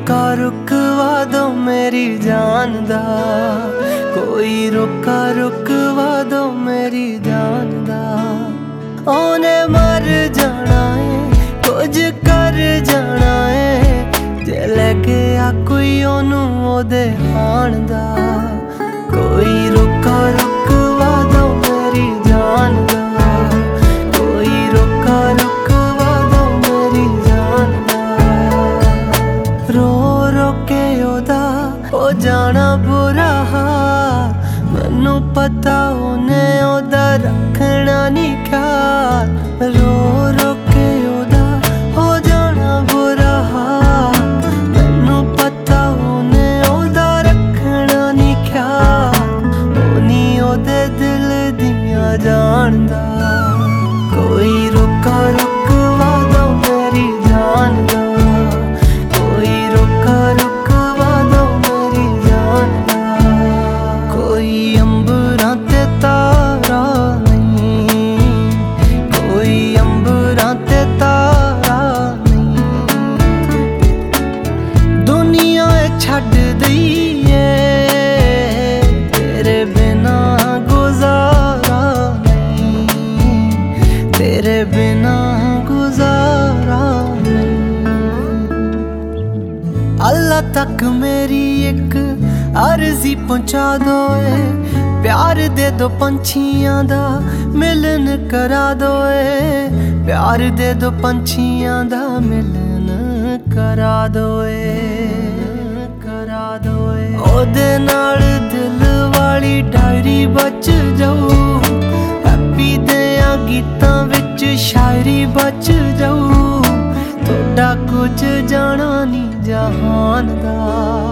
रोका रुकवा दो मेरी जान दा, कोई रोका रुकवा दो मेरी जान दा। ओने मर जाना है, कुछ कर जाना है, जे लगे आ कोई ओनू ओदे हाण दा। कोई रोका रुकवा दो मेरी जान दा, कोई रोका रुकवा दो मेरी जान दा। रो रो के ओदा हो जाना बुरा हाल, मैनू पता ओने ओदा रखना नहीं ख्याल। रो रो के ओदा हो जाना बुरा हाल, मैनू पता ओने ओदा रखना नहीं ख्याल। ओनी ओदे दिल दियां जानदा, कोई रोका रुकवा दो मेरी जान दा, कोई रोका रुकवा दो मेरी जान दा। कोई अंबरां ते तारा नहीं, कोई अंबरां ते तारा नहीं, दुनिया छड्ड दईए तेरे बिना गुजारा नहीं, तेरे बिना गुजारा नहीं। अल्लाह तक मेरी एक अर्जी पहुंचा दो, प्यार दे दो पंछियां दा मिलन करा दो। प्यार दे दो पंछियां दा मिलन करा दो, करा दो। ओदे नाल दिल वाली डायरी बच जाऊ, हैप्पी देयां गीतां विच शायरी बच जाऊ। थोड़ा कुछ जाना नहीं जहान दा।